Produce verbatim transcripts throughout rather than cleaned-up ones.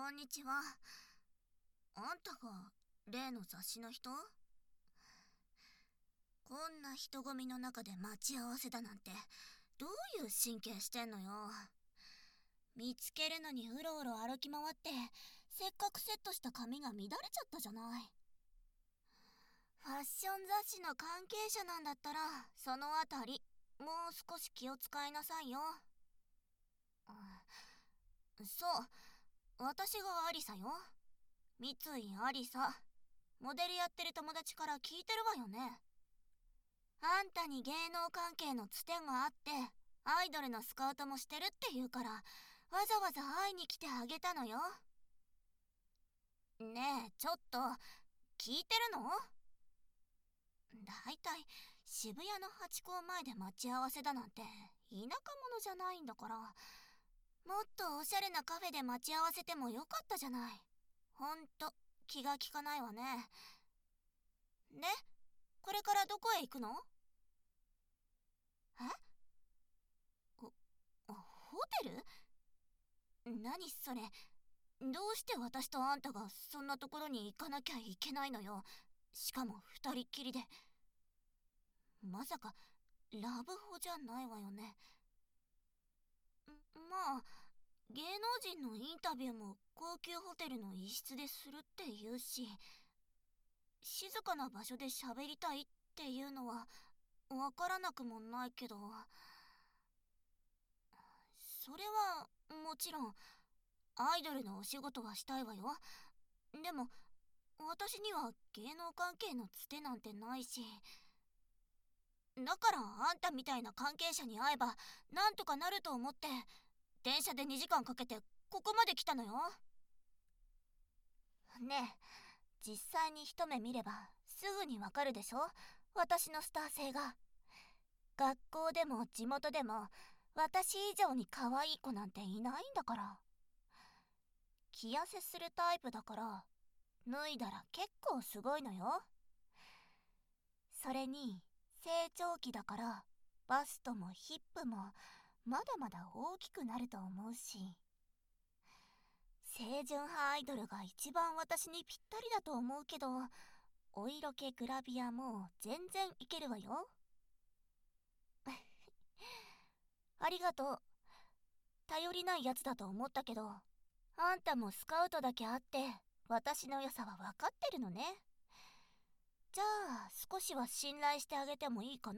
こんにちは。あんたが例の雑誌の人？こんな人混みの中で待ち合わせだなんて、どういう神経してんのよ。見つけるのにうろうろ歩き回って、せっかくセットした髪が乱れちゃったじゃない。ファッション雑誌の関係者なんだったら、そのあたりもう少し気を使いなさいよ。うん、そう、私がアリサよ。三井アリサ。モデルやってる友達から聞いてるわよね。あんたに芸能関係のつてがあって、アイドルのスカウトもしてるって言うから、わざわざ会いに来てあげたのよ。ねえ、ちょっと、聞いてるの？だいたい渋谷のハチ公前で待ち合わせだなんて田舎者じゃないんだから、もっとおしゃれなカフェで待ち合わせてもよかったじゃない。ほんと気が利かないわね。で、これからどこへ行くの？え？ホテル？何それ。どうして私とあんたがそんなところに行かなきゃいけないのよ。しかも二人っきりで。まさかラブホじゃないわよね。まあ、芸能人のインタビューも高級ホテルの一室でするって言うし、静かな場所で喋りたいっていうのはわからなくもないけど、それはもちろんアイドルのお仕事はしたいわよ。でも私には芸能関係のつてなんてないし、だからあんたみたいな関係者に会えばなんとかなると思って電車でにじかんかけてここまで来たのよ。ねえ、実際に一目見ればすぐにわかるでしょ、私のスター性が。学校でも地元でも私以上に可愛い子なんていないんだから。着痩せするタイプだから脱いだら結構すごいのよ。それに成長期だからバストもヒップもまだまだ大きくなると思うし、清純派アイドルが一番私にぴったりだと思うけど、お色気グラビアも全然いけるわよ。ありがとう。頼りないやつだと思ったけど、あんたもスカウトだけあって私の良さは分かってるのね。じゃあ少しは信頼してあげてもいいかな。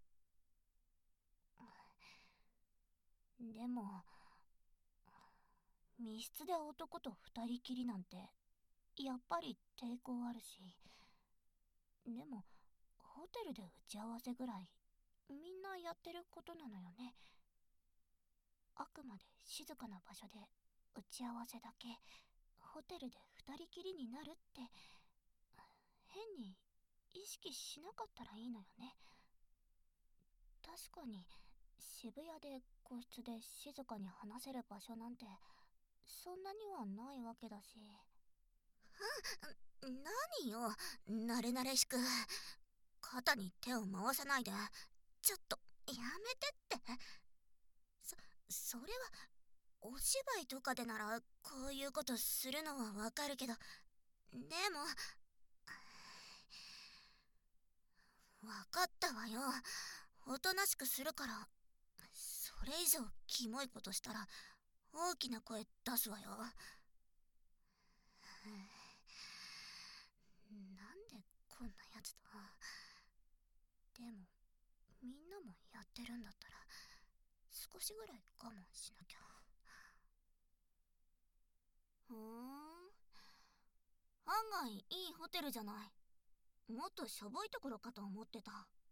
でも密室で男と二人きりなんてやっぱり抵抗あるし、でもホテルで打ち合わせぐらいみんなやってることなのよね。あくまで静かな場所で打ち合わせだけ、ホテルで二人きりになるって変に意識しなかったらいいのよね。確かに渋谷で個室で静かに話せる場所なんてそんなにはないわけだし。何よ、慣れ慣れしく肩に手を回さないで。ちょっとやめてって。そそれはお芝居とかでならこういうことするのはわかるけど、でもわかったわよ。おとなしくするから。それ以上キモいことしたら大きな声出すわよ。なんでこんなやつだ。でもみんなもやってるんだったら少しぐらい我慢しなきゃ。ふーん、案外いいホテルじゃない。もっとしょぼいところかと思ってた。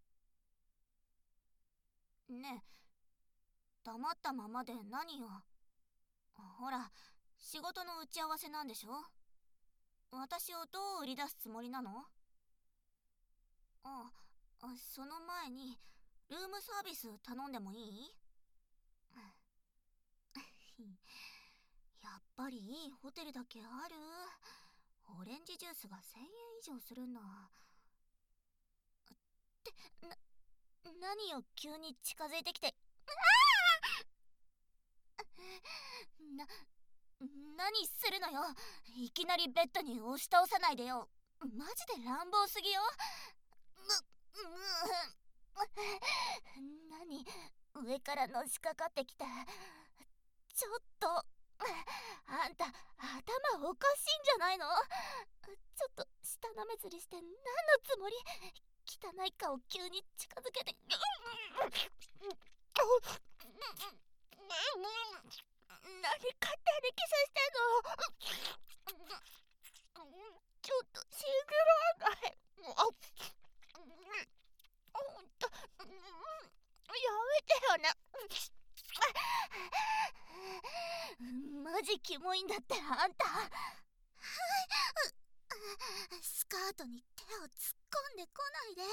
ねえ、黙ったままで何よ。ほら、仕事の打ち合わせなんでしょ。私をどう売り出すつもりなの？あ、その前にルームサービス頼んでもいい？やっぱりいいホテルだけある。オレンジジュースがせんえん以上するんだ。ってな、何よ急に近づいてきて。な、 何するのよ。いきなりベッドに押し倒さないでよ。マジで乱暴すぎよ。何、上からのしかかってきた。ちょっとあんた頭おかしいんじゃないの？ちょっと舌なめずりして何のつもり？汚い顔急に近づけて何勝手にキスしてんの？ちょっと信じられない。ほんとやめてよね。マジキモいんだってあんた。スカートに手を突っ込んでこないで。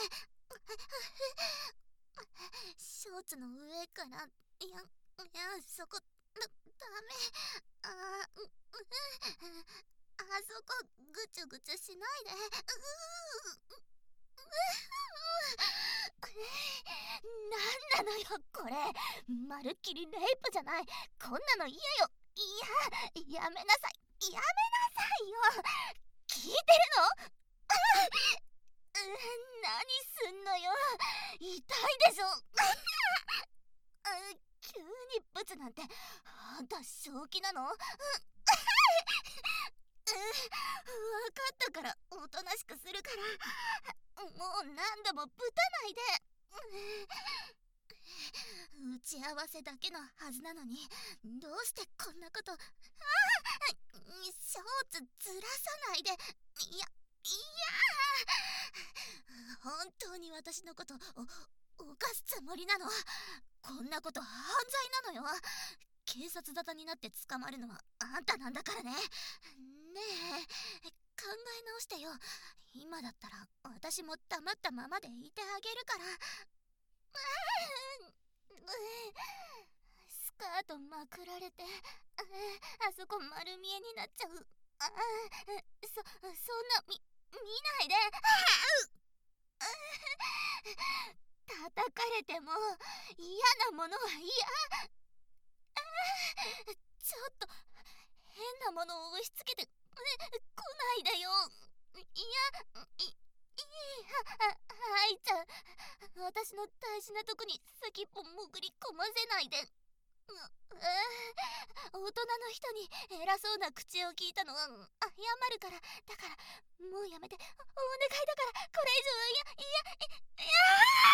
ショーツの上から、いや、いや、そこ、だ、ダメ。あー、あそこ、ぐちゅぐちゅしないで。なんなのよ、これ。まるっきりレイプじゃない。こんなの嫌よ。いや、やめなさい。やめなさいよ。聞いてるの？何すんのよ。痛いでしょ。急にブツなんてあんた正気なの？分かったからおとなしくするから、もう何度もぶたないで。打ち合わせだけのはずなのにどうしてこんなこと。ああ、ショーツずらさないで。いやいや、本当に私のことお犯すつもりなの？こんなこと犯罪なのよ。警察沙汰になって捕まるのはあんたなんだからね。ねえ、考え直してよ。今だったら私も黙ったままでいてあげるから。スカートまくられて、あそこ丸見えになっちゃう。あそ、そんなみ、見ないで。叩かれても嫌なものは嫌。ちょっと変なものを押し付けて来ないでよ。いや、いいいははいちゃん、私の大事なとこに先っぽ潜り込ませないで。大人の人に偉そうな口を聞いたのは謝るから。だからもうやめて、お願いだから。これ以上、いやいやいや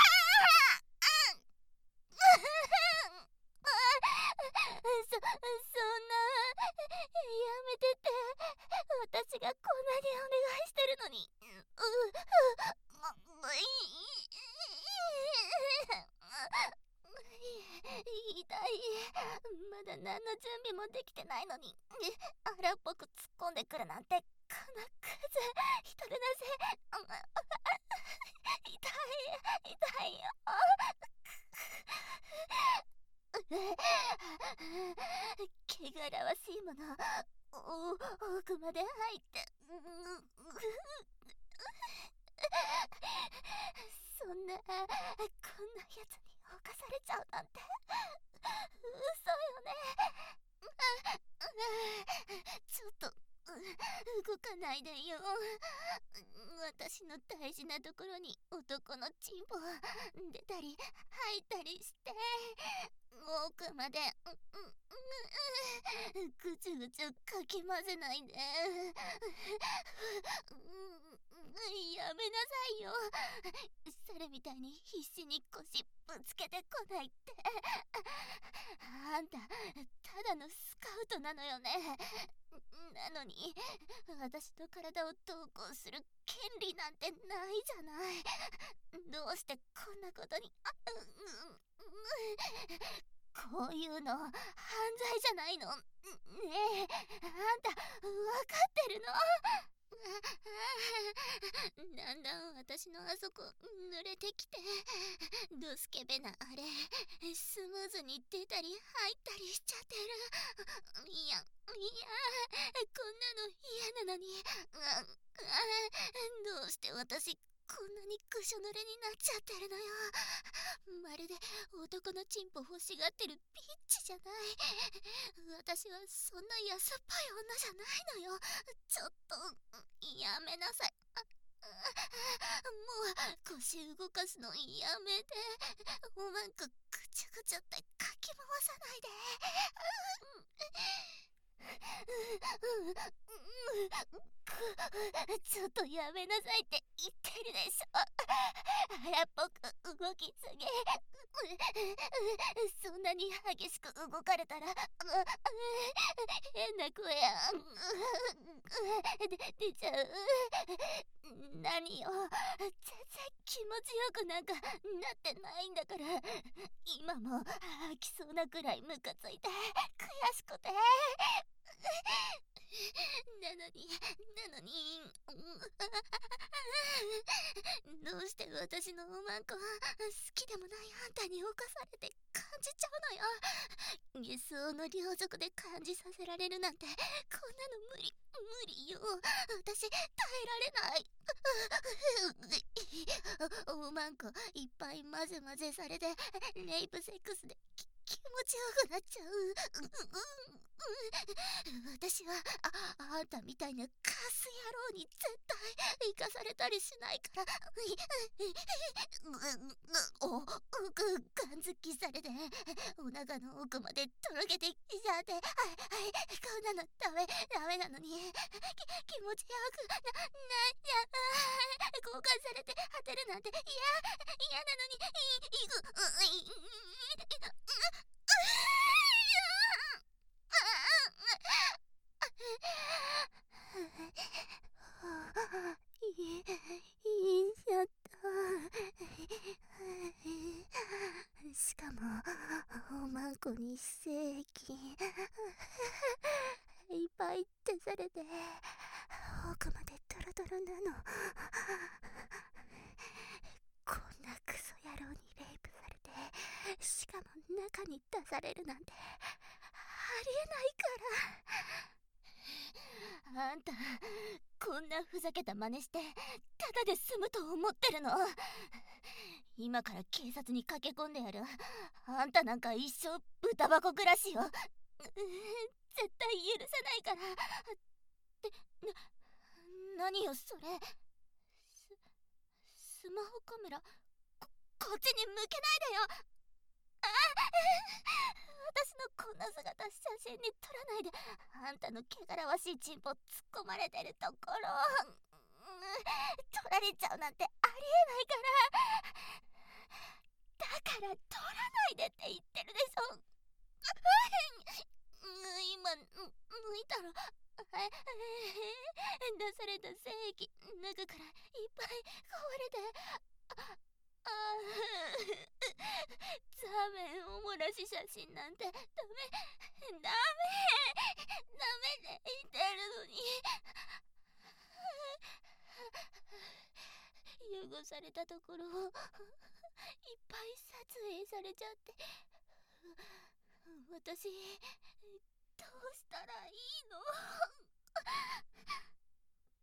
そ、そんな、やめてって。私がこんなにお願いしてるのに。う、う、い、痛い。まだ何の準備もできてないのに荒っぽく突っ込んでくるなんて、このクズ。人でなせ。痛い痛いよ。汚らわしいものお奥まで入ってそんな、こんなやつに侵されちゃうなんて嘘よね。ちょっと動かないでよ。私の大事なところに男のチンポ出たり吐いたりして奥までぐちゅぐちゅかき混ぜないで。やめなさいよ。猿みたいに必死に腰ぶつけてこないって。あんたただのスカウトなのよね。なのに私の体を同行する権利なんてないじゃない。どうしてこんなことに。あ、う、う、こういうの犯罪じゃないの？ねえ、あんた分かってるの？だんだん私のあそこ濡れてきて、ドスケベなあれスムーズに出たり入ったりしちゃってる。いやいや、こんなの嫌なのに。ああ、どうして私こんなにぐしょ濡れになっちゃってるのよ。 まるで男のチンポ欲しがってるビッチじゃない。私はそんな安っぽい女じゃないのよ。ちょっとやめなさい。もう腰動かすのやめて。おまんこぐちゃぐちゃってかき回さないで。ちょっとやめなさいって言ってるでしょ。荒っぽく動きすぎ。そんなに激しく動かれたら変な声で出ちゃう。何よ、全然気持ちよくなんかなってないんだから。今も吐きそうなくらいムカついて悔しくて。なのになのにどうして私のおまんこ好きでもないあんたに侵されて感じちゃうのよ。下相の両族で感じさせられるなんてこんなの無理無理よ。私耐えられない。おまんこいっぱい混ぜ混ぜされてレイプセックスで気持ちよくなっちゃう。私は あ, あんたみたいなカス野郎に絶対生かされたりしないから。おガンづきされてお腹の奥までとろけてきちゃって、はいはいこんなのダメダメなのにき気持ちよくななじゃ交換されて果てるなんて嫌嫌なのにいいくいいいちゃった。しかもおまんこに精液いっぱい出されて奥までドロドロなの。こんなクソ野郎にレイプされてしかも中に出されるなんてありえないから。あんたこんなふざけた真似してただで済むと思ってるの？今から警察に駆け込んでやる。あんたなんか一生豚箱暮らしよ。絶対許さないから。ってな何よそれ。ススマホカメラ こ, こっちに向けないでよ。あ私のこんな姿写真に撮らないで。あんたの汚らわしいチンポ突っ込まれてるところ撮られちゃうなんてありえないから。だから撮らないでって言ってるでしょ。今抜いたら出された精液中からいっぱいこぼれて、あザーメンおもらし写真なんてダメダメダメで言ってるのに。汚されたところをいっぱい撮影されちゃって私どうしたらいいの？